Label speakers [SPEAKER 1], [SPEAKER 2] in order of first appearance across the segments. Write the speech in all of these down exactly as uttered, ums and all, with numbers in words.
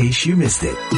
[SPEAKER 1] case you missed it.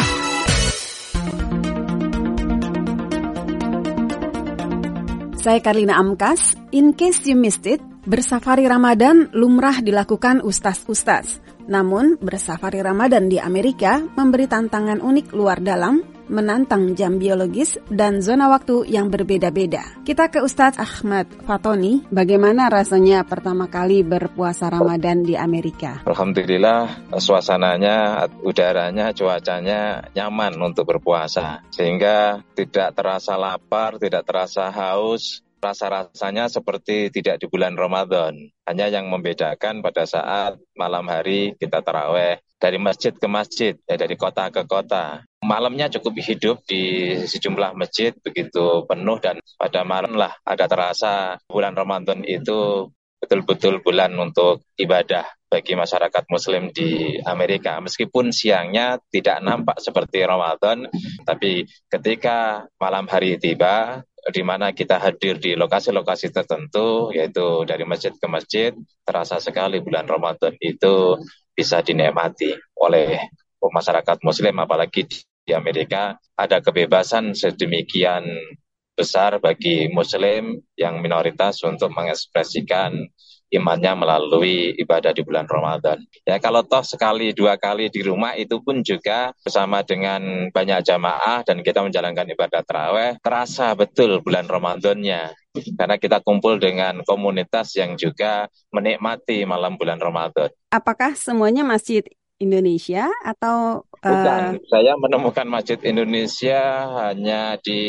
[SPEAKER 2] Saya Karlina Amkas, in case you missed it, bersafari Ramadan lumrah dilakukan ustaz-ustaz. Namun, bersafari Ramadan di Amerika memberi tantangan unik luar dalam, menantang jam biologis dan zona waktu yang berbeda-beda. Kita ke Ustaz Ahmad Fatoni, bagaimana rasanya pertama kali berpuasa Ramadan di Amerika?
[SPEAKER 3] Alhamdulillah, suasananya, udaranya, cuacanya nyaman untuk berpuasa. Sehingga tidak terasa lapar, tidak terasa haus. Rasa-rasanya seperti tidak di bulan Ramadan. Hanya yang membedakan pada saat malam hari kita taraweh dari masjid ke masjid, ya dari kota ke kota. Malamnya cukup hidup di sejumlah masjid, begitu penuh dan pada malam lah ada terasa bulan Ramadan itu betul-betul bulan untuk ibadah bagi masyarakat Muslim di Amerika. Meskipun siangnya tidak nampak seperti Ramadan, tapi ketika malam hari tiba, di mana kita hadir di lokasi-lokasi tertentu, yaitu dari masjid ke masjid, terasa sekali bulan Ramadan itu bisa dinikmati oleh masyarakat Muslim, apalagi di Amerika ada kebebasan sedemikian besar bagi Muslim yang minoritas untuk mengekspresikan imannya melalui ibadah di bulan Ramadan. Ya kalau toh sekali dua kali di rumah itu pun juga bersama dengan banyak jamaah dan kita menjalankan ibadah tarawih, terasa betul bulan Ramadannya. Karena kita kumpul dengan komunitas yang juga menikmati malam bulan Ramadan.
[SPEAKER 2] Apakah semuanya masjid Indonesia atau
[SPEAKER 3] Bukan,
[SPEAKER 2] uh...
[SPEAKER 3] saya menemukan masjid Indonesia hanya di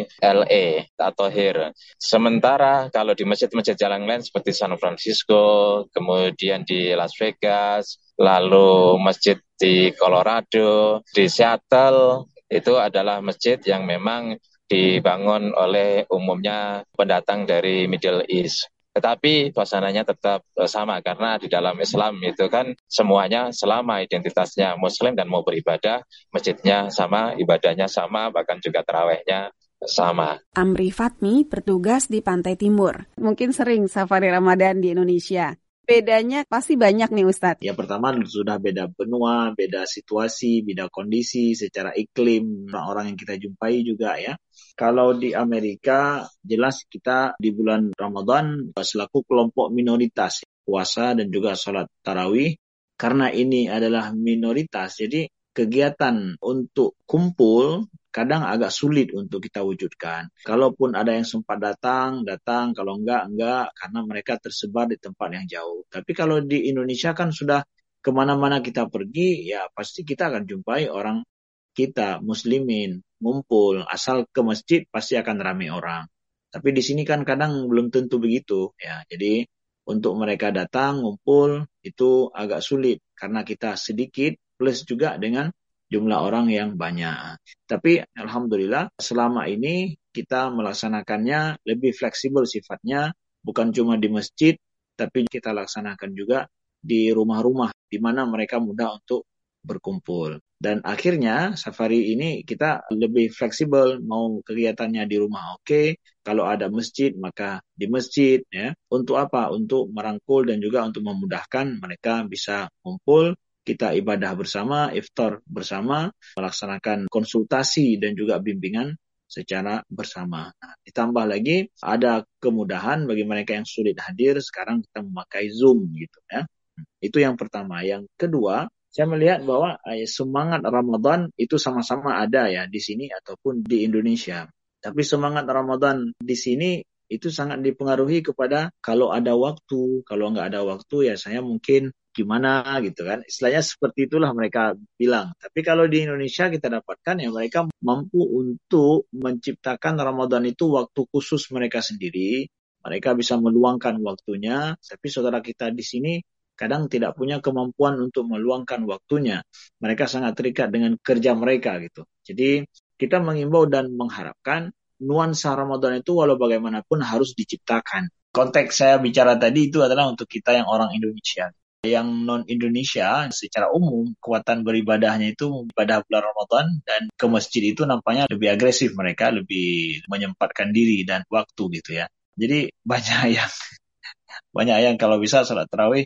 [SPEAKER 3] L A atau here. Sementara kalau di masjid-masjid yang lain seperti San Francisco, kemudian di Las Vegas, lalu masjid di Colorado, di Seattle, itu adalah masjid yang memang dibangun oleh umumnya pendatang dari Middle East. Tetapi suasananya tetap sama karena di dalam Islam itu kan semuanya selama identitasnya Muslim dan mau beribadah, masjidnya sama, ibadahnya sama, bahkan juga tarawihnya sama.
[SPEAKER 2] Amri Fatmi bertugas di Pantai Timur. Mungkin sering safari Ramadan di Indonesia. Bedanya pasti banyak nih Ustadz.
[SPEAKER 4] Ya pertama sudah beda benua, beda situasi, beda kondisi, secara iklim, orang-orang yang kita jumpai juga ya. Kalau di Amerika jelas kita di bulan Ramadan selaku kelompok minoritas puasa dan juga sholat tarawih. Karena ini adalah minoritas, jadi kegiatan untuk kumpul kadang agak sulit untuk kita wujudkan. Kalaupun ada yang sempat datang, datang. Kalau enggak, enggak. Karena mereka tersebar di tempat yang jauh. Tapi kalau di Indonesia kan sudah kemana-mana kita pergi, ya pasti kita akan jumpai orang kita, muslimin, ngumpul. Asal ke masjid pasti akan ramai orang. Tapi di sini kan kadang belum tentu begitu. Ya, jadi untuk mereka datang, ngumpul, itu agak sulit. Karena kita sedikit, plus juga dengan jumlah orang yang banyak. Tapi alhamdulillah selama ini kita melaksanakannya lebih fleksibel sifatnya, bukan cuma di masjid, tapi kita laksanakan juga di rumah-rumah di mana mereka mudah untuk berkumpul. Dan akhirnya safari ini kita lebih fleksibel, mau kegiatannya di rumah oke, okay. Kalau ada masjid maka di masjid ya. Untuk apa? Untuk merangkul dan juga untuk memudahkan mereka bisa kumpul. Kita ibadah bersama, iftar bersama, melaksanakan konsultasi dan juga bimbingan secara bersama. Nah, ditambah lagi ada kemudahan bagi mereka yang sulit hadir, sekarang kita memakai Zoom gitu ya. Itu yang pertama. Yang kedua, saya melihat bahwa eh, semangat Ramadan itu sama-sama ada ya di sini ataupun di Indonesia. Tapi semangat Ramadan di sini itu sangat dipengaruhi kepada kalau ada waktu, kalau nggak ada waktu ya saya mungkin gimana gitu kan. Istilahnya seperti itulah mereka bilang. Tapi kalau di Indonesia kita dapatkan ya mereka mampu untuk menciptakan Ramadan itu waktu khusus mereka sendiri. Mereka bisa meluangkan waktunya. Tapi saudara kita di sini kadang tidak punya kemampuan untuk meluangkan waktunya. Mereka sangat terikat dengan kerja mereka gitu. Jadi kita mengimbau dan mengharapkan nuansa Ramadan itu walau bagaimanapun harus diciptakan. Konteks saya bicara tadi itu adalah untuk kita yang orang Indonesia. Yang non-Indonesia secara umum kekuatan beribadahnya itu pada bulan Ramadan dan ke masjid itu nampaknya lebih agresif mereka, lebih menyempatkan diri dan waktu gitu ya. Jadi banyak yang banyak yang kalau bisa salat tarawih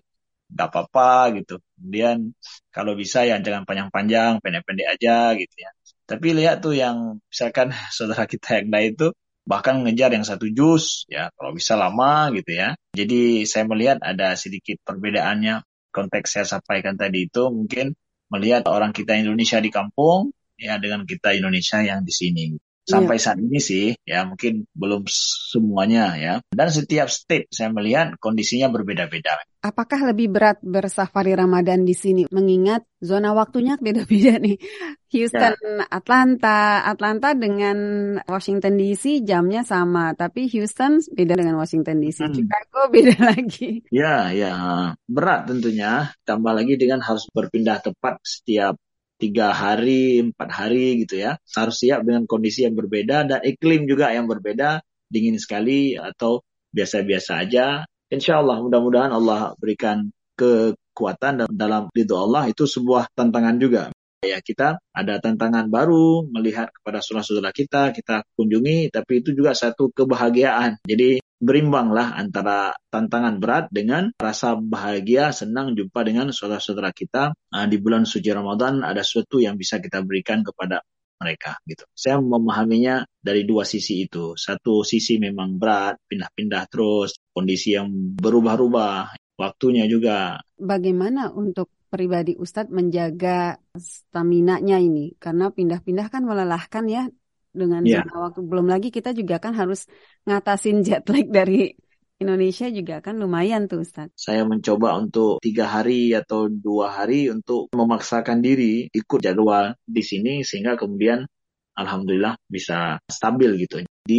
[SPEAKER 4] nggak apa-apa gitu. Kemudian kalau bisa ya jangan panjang-panjang, pendek-pendek aja gitu ya. Tapi lihat tuh yang misalkan saudara kita yang lain itu bahkan ngejar yang satu juz ya, kalau bisa lama gitu ya. Jadi saya melihat ada sedikit perbedaannya. Konteks saya sampaikan tadi itu mungkin melihat orang kita Indonesia di kampung ya dengan kita Indonesia yang di sini.
[SPEAKER 2] Iya.
[SPEAKER 4] Sampai saat ini sih ya mungkin belum semuanya ya. Dan setiap state saya melihat kondisinya berbeda-beda.
[SPEAKER 2] Apakah lebih berat bersafari Ramadan di sini? Mengingat zona waktunya beda-beda nih. Houston,
[SPEAKER 4] Ya.
[SPEAKER 2] Atlanta, Atlanta dengan Washington D C jamnya sama, tapi Houston beda dengan Washington D C.
[SPEAKER 4] Hmm.
[SPEAKER 2] Chicago beda lagi.
[SPEAKER 4] Ya, ya, berat tentunya. Tambah lagi dengan harus berpindah tempat setiap tiga hari, empat hari gitu ya. Harus siap dengan kondisi yang berbeda dan iklim juga yang berbeda, dingin sekali atau biasa-biasa aja. Insya Allah, mudah-mudahan Allah berikan kekuatan dan dalam ridho Allah itu sebuah tantangan juga. Ya, kita ada tantangan baru melihat kepada saudara-saudara kita, kita kunjungi, tapi itu juga satu kebahagiaan. Jadi berimbanglah antara tantangan berat dengan rasa bahagia, senang jumpa dengan saudara-saudara kita. Nah, di bulan suci Ramadan ada sesuatu yang bisa kita berikan kepada mereka gitu. Saya memahaminya dari dua sisi itu. Satu sisi memang berat, pindah-pindah terus, kondisi yang berubah-ubah, waktunya juga.
[SPEAKER 2] Bagaimana untuk pribadi Ustadz menjaga stamina-nya ini? Karena pindah-pindah kan melelahkan ya dengan
[SPEAKER 4] Ya.
[SPEAKER 2] zona waktu. Belum lagi kita juga kan harus ngatasin jet lag dari Indonesia juga kan lumayan tuh Ustadz.
[SPEAKER 4] Saya mencoba untuk tiga hari atau dua hari untuk memaksakan diri ikut jadwal di sini sehingga kemudian alhamdulillah bisa stabil gitu.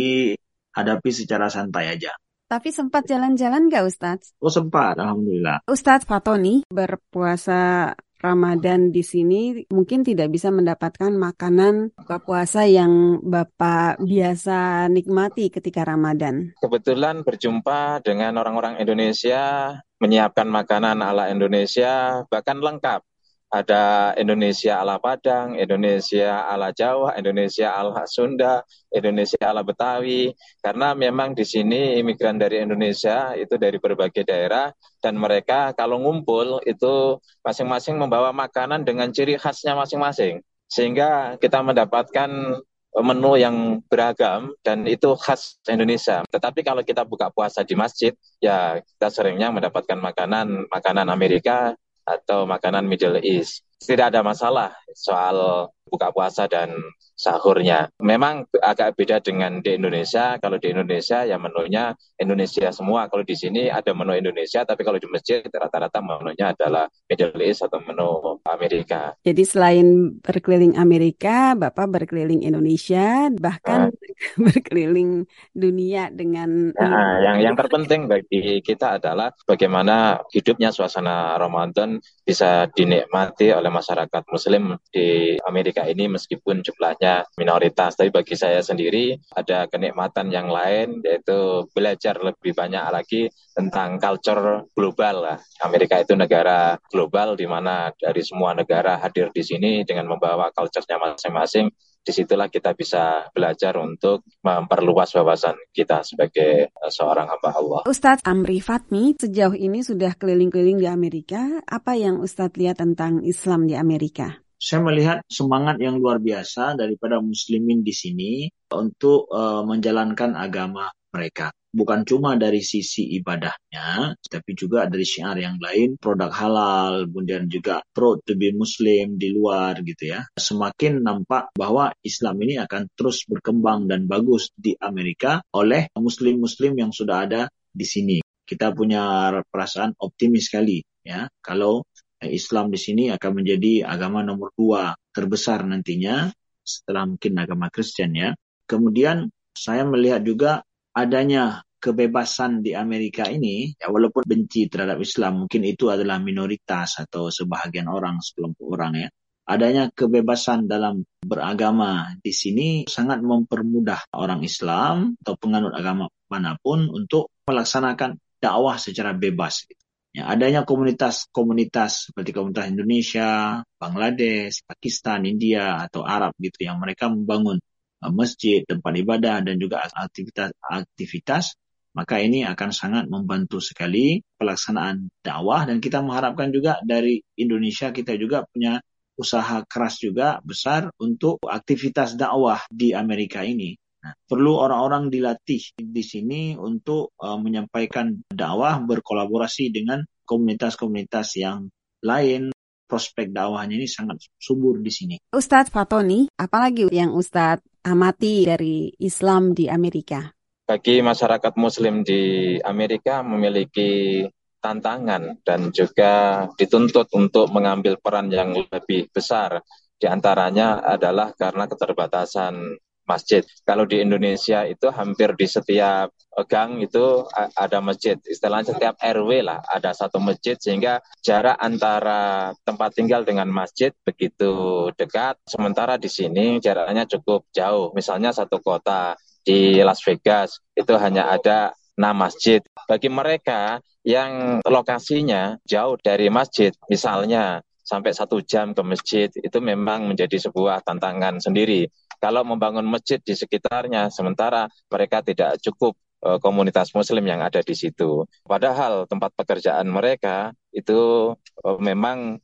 [SPEAKER 4] Dihadapi secara santai aja.
[SPEAKER 2] Tapi sempat jalan-jalan nggak Ustadz?
[SPEAKER 4] Oh sempat, alhamdulillah.
[SPEAKER 2] Ustadz Fatoni berpuasa Ramadan di sini mungkin tidak bisa mendapatkan makanan buka puasa yang Bapak biasa nikmati ketika Ramadan.
[SPEAKER 3] Kebetulan berjumpa dengan orang-orang Indonesia, menyiapkan makanan ala Indonesia, bahkan lengkap. Ada Indonesia ala Padang, Indonesia ala Jawa, Indonesia ala Sunda, Indonesia ala Betawi. Karena memang di sini imigran dari Indonesia itu dari berbagai daerah dan mereka kalau ngumpul itu masing-masing membawa makanan dengan ciri khasnya masing-masing. Sehingga kita mendapatkan menu yang beragam dan itu khas Indonesia. Tetapi kalau kita buka puasa di masjid, ya kita seringnya mendapatkan makanan makanan Amerika atau makanan Middle East. Tidak ada masalah soal buka puasa dan sahurnya. Memang agak beda dengan di Indonesia. Kalau di Indonesia ya menunya Indonesia semua. Kalau di sini ada menu Indonesia, tapi kalau di masjid rata-rata menunya adalah Middle East atau menu Amerika.
[SPEAKER 2] Jadi selain berkeliling Amerika, Bapak berkeliling Indonesia, bahkan nah. berkeliling dunia dengan...
[SPEAKER 3] Nah, yang yang terpenting bagi kita adalah bagaimana hidupnya suasana Ramadan bisa dinikmati oleh masyarakat Muslim di Amerika ini meskipun jumlahnya minoritas. Tapi bagi saya sendiri ada kenikmatan yang lain yaitu belajar lebih banyak lagi tentang culture global lah. Amerika itu negara global di mana dari semua negara hadir di sini dengan membawa culture-nya masing-masing. Disitulah kita bisa belajar untuk memperluas wawasan kita sebagai seorang hamba Allah.
[SPEAKER 2] Ustadz Amri Fatmi sejauh ini sudah keliling-keliling di Amerika. Apa yang Ustadz lihat tentang Islam di Amerika?
[SPEAKER 4] Saya melihat semangat yang luar biasa daripada muslimin di sini untuk uh, menjalankan agama mereka. Bukan cuma dari sisi ibadahnya, tapi juga dari syiar yang lain, produk halal, kemudian juga proud to be Muslim di luar gitu ya. Semakin nampak bahwa Islam ini akan terus berkembang dan bagus di Amerika oleh muslim-muslim yang sudah ada di sini. Kita punya perasaan optimis sekali ya, kalau Islam di sini akan menjadi agama nomor dua terbesar nantinya setelah mungkin agama Kristen ya. Kemudian saya melihat juga adanya kebebasan di Amerika ini, ya walaupun benci terhadap Islam, mungkin itu adalah minoritas atau sebahagian orang, sekelompok orang ya. Adanya kebebasan dalam beragama di sini sangat mempermudah orang Islam atau penganut agama manapun untuk melaksanakan dakwah secara bebas. Ya, adanya komunitas-komunitas seperti komunitas Indonesia, Bangladesh, Pakistan, India atau Arab gitu yang mereka membangun masjid, tempat ibadah dan juga aktivitas-aktivitas maka ini akan sangat membantu sekali pelaksanaan dakwah. Dan kita mengharapkan juga dari Indonesia, kita juga punya usaha keras juga besar untuk aktivitas dakwah di Amerika ini. Nah, perlu orang-orang dilatih di sini untuk uh, menyampaikan dakwah, berkolaborasi dengan komunitas-komunitas yang lain. Prospek dakwahnya ini sangat subur di sini.
[SPEAKER 2] Ustadz Fatoni, apalagi yang Ustadz amati dari Islam di Amerika?
[SPEAKER 3] Bagi masyarakat Muslim di Amerika memiliki tantangan dan juga dituntut untuk mengambil peran yang lebih besar. Di antaranya adalah karena keterbatasan masjid. Kalau di Indonesia itu hampir di setiap gang itu ada masjid. Istilahnya setiap R W lah ada satu masjid, sehingga jarak antara tempat tinggal dengan masjid begitu dekat. Sementara di sini jaraknya cukup jauh. Misalnya satu kota di Las Vegas itu hanya ada enam masjid. Bagi mereka yang lokasinya jauh dari masjid, misalnya sampai satu jam ke masjid, itu memang menjadi sebuah tantangan sendiri. Kalau membangun masjid di sekitarnya, sementara mereka tidak cukup e, komunitas Muslim yang ada di situ. Padahal tempat pekerjaan mereka itu e, memang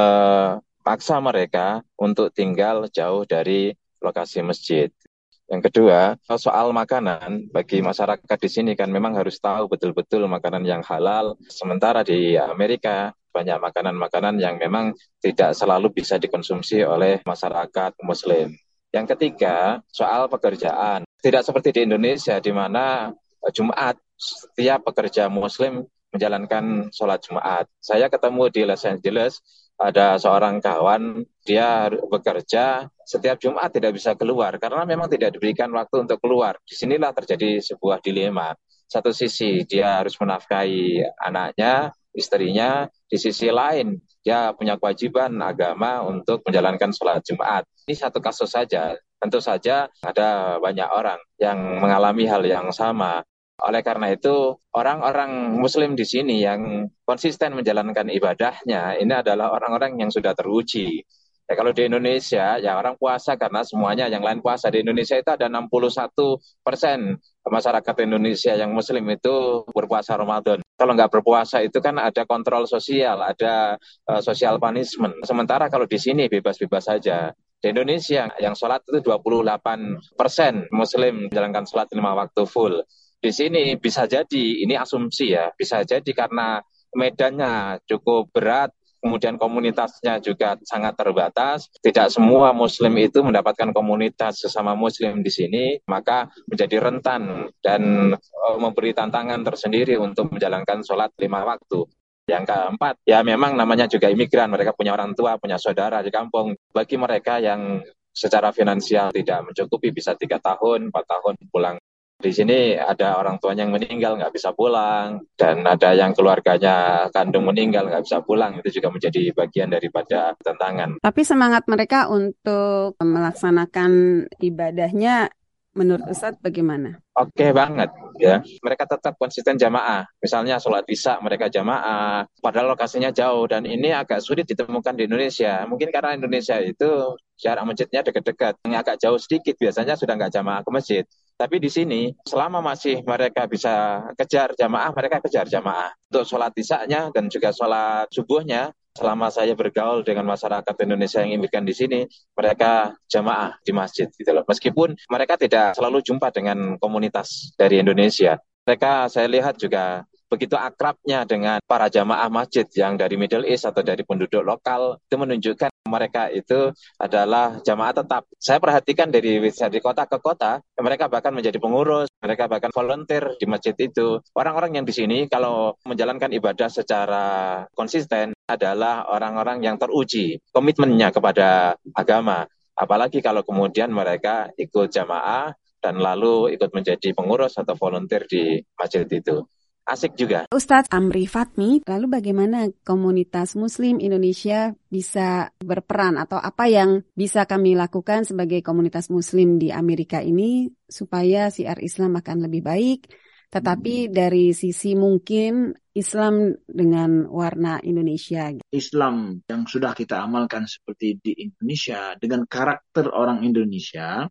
[SPEAKER 3] memaksa mereka untuk tinggal jauh dari lokasi masjid. Yang kedua, soal makanan, bagi masyarakat di sini kan memang harus tahu betul-betul makanan yang halal. Sementara di Amerika, banyak makanan-makanan yang memang tidak selalu bisa dikonsumsi oleh masyarakat Muslim. Yang ketiga, soal pekerjaan. Tidak seperti di Indonesia, di mana Jumat setiap pekerja Muslim menjalankan sholat Jumat. Saya ketemu di Los Angeles, ada seorang kawan, dia bekerja setiap Jumat tidak bisa keluar, karena memang tidak diberikan waktu untuk keluar. Disinilah terjadi sebuah dilema. Satu sisi dia harus menafkahi anaknya, istrinya, di sisi lain dia punya kewajiban agama untuk menjalankan sholat Jumat. Ini satu kasus saja. Tentu saja ada banyak orang yang mengalami hal yang sama. Oleh karena itu, orang-orang Muslim di sini yang konsisten menjalankan ibadahnya, ini adalah orang-orang yang sudah teruji. Ya, kalau di Indonesia, ya orang puasa karena semuanya yang lain puasa. Di Indonesia itu ada enam puluh satu persen masyarakat Indonesia yang Muslim itu berpuasa Ramadan. Kalau nggak berpuasa itu kan ada kontrol sosial, ada uh, social punishment. Sementara kalau di sini bebas-bebas saja. Di Indonesia yang sholat itu dua puluh delapan persen Muslim menjalankan sholat lima waktu full. Di sini bisa jadi, ini asumsi ya, bisa jadi karena medannya cukup berat, kemudian komunitasnya juga sangat terbatas. Tidak semua Muslim itu mendapatkan komunitas sesama Muslim di sini, maka menjadi rentan dan memberi tantangan tersendiri untuk menjalankan sholat lima waktu. Yang keempat, ya memang namanya juga imigran, mereka punya orang tua, punya saudara di kampung. Bagi mereka yang secara finansial tidak mencukupi, bisa tiga tahun, empat tahun pulang. Di sini ada orang tuanya yang meninggal nggak bisa pulang, dan ada yang keluarganya kandung meninggal nggak bisa pulang. Itu juga menjadi bagian daripada tantangan.
[SPEAKER 2] Tapi semangat mereka untuk melaksanakan ibadahnya menurut Ustadz bagaimana?
[SPEAKER 3] Oke banget ya. Mereka tetap konsisten jamaah. Misalnya sholat isya mereka jamaah, padahal lokasinya jauh, dan ini agak sulit ditemukan di Indonesia. Mungkin karena Indonesia itu jarak masjidnya dekat-dekat, yang agak jauh sedikit biasanya sudah nggak jamaah ke masjid. Tapi di sini selama masih mereka bisa kejar jamaah, mereka kejar jamaah. Untuk sholat isyanya dan juga sholat subuhnya, selama saya bergaul dengan masyarakat Indonesia yang imigran di sini, mereka jamaah di masjid gitu loh. Meskipun mereka tidak selalu jumpa dengan komunitas dari Indonesia. Mereka saya lihat juga begitu akrabnya dengan para jamaah masjid yang dari Middle East atau dari penduduk lokal, itu menunjukkan mereka itu adalah jamaah tetap. Saya perhatikan dari dari kota ke kota, mereka bahkan menjadi pengurus, mereka bahkan volunteer di masjid itu. Orang-orang yang di sini kalau menjalankan ibadah secara konsisten adalah orang-orang yang teruji komitmennya kepada agama. Apalagi kalau kemudian mereka ikut jamaah dan lalu ikut menjadi pengurus atau volunteer di masjid itu. Asik juga.
[SPEAKER 2] Ustadz Amri Fatmi, lalu bagaimana komunitas Muslim Indonesia bisa berperan atau apa yang bisa kami lakukan sebagai komunitas Muslim di Amerika ini supaya siar Islam akan lebih baik, tetapi dari sisi mungkin Islam dengan warna Indonesia.
[SPEAKER 4] Islam yang sudah kita amalkan seperti di Indonesia dengan karakter orang Indonesia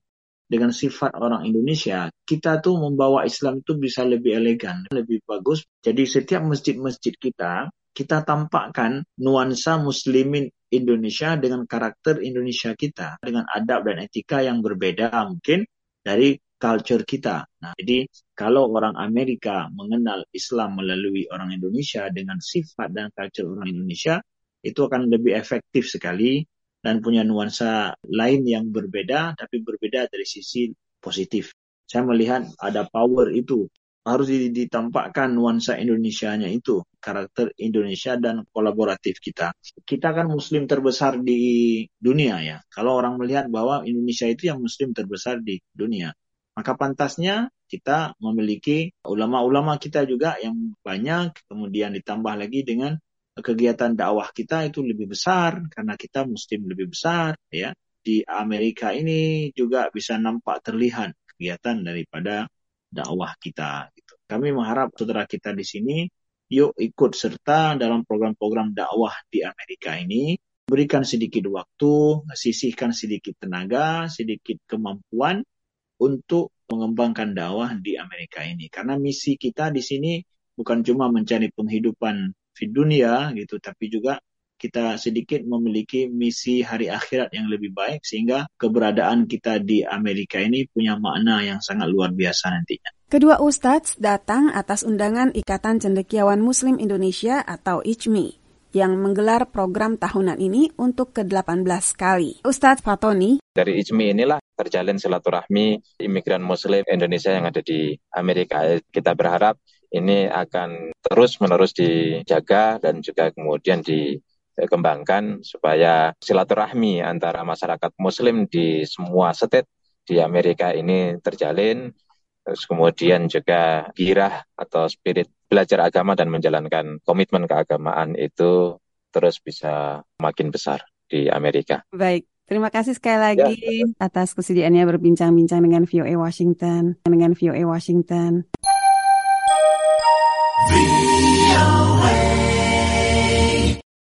[SPEAKER 4] dengan sifat orang Indonesia, kita tuh membawa Islam itu bisa lebih elegan, lebih bagus. Jadi setiap masjid-masjid kita, kita tampakkan nuansa muslimin Indonesia dengan karakter Indonesia kita, dengan adab dan etika yang berbeda mungkin dari culture kita. Nah, jadi kalau orang Amerika mengenal Islam melalui orang Indonesia dengan sifat dan culture orang Indonesia, itu akan lebih efektif sekali dan punya nuansa lain yang berbeda, tapi berbeda dari sisi positif. Saya melihat ada power itu. Harus ditampakkan nuansa Indonesianya itu, karakter Indonesia dan kolaboratif kita. Kita kan muslim terbesar di dunia ya. Kalau orang melihat bahwa Indonesia itu yang muslim terbesar di dunia, maka pantasnya kita memiliki ulama-ulama kita juga yang banyak, kemudian ditambah lagi dengan kegiatan dakwah kita itu lebih besar karena kita muslim lebih besar ya. Di Amerika ini juga bisa nampak terlihat kegiatan daripada dakwah kita gitu. Kami mengharap saudara kita di sini yuk ikut serta dalam program-program dakwah di Amerika ini, berikan sedikit waktu, sisihkan sedikit tenaga, sedikit kemampuan untuk mengembangkan dakwah di Amerika ini. Karena misi kita di sini bukan cuma mencari penghidupan di dunia gitu, tapi juga kita sedikit memiliki misi hari akhirat yang lebih baik sehingga keberadaan kita di Amerika ini punya makna yang sangat luar biasa nantinya.
[SPEAKER 2] Kedua ustadz datang atas undangan Ikatan Cendekiawan Muslim Indonesia atau I C M I yang menggelar program tahunan ini untuk ke delapan belas kali. Ustadz Fatoni.
[SPEAKER 3] Dari I C M I inilah terjalin silaturahmi imigran Muslim Indonesia yang ada di Amerika. Kita berharap ini akan terus-menerus dijaga dan juga kemudian dikembangkan supaya silaturahmi antara masyarakat Muslim di semua state di Amerika ini terjalin. Terus kemudian juga girah atau spirit belajar agama dan menjalankan komitmen keagamaan itu terus bisa makin besar di Amerika.
[SPEAKER 2] Baik, terima kasih sekali lagi ya, atas kesediaannya berbincang-bincang dengan V O A Washington. Dengan V O A Washington.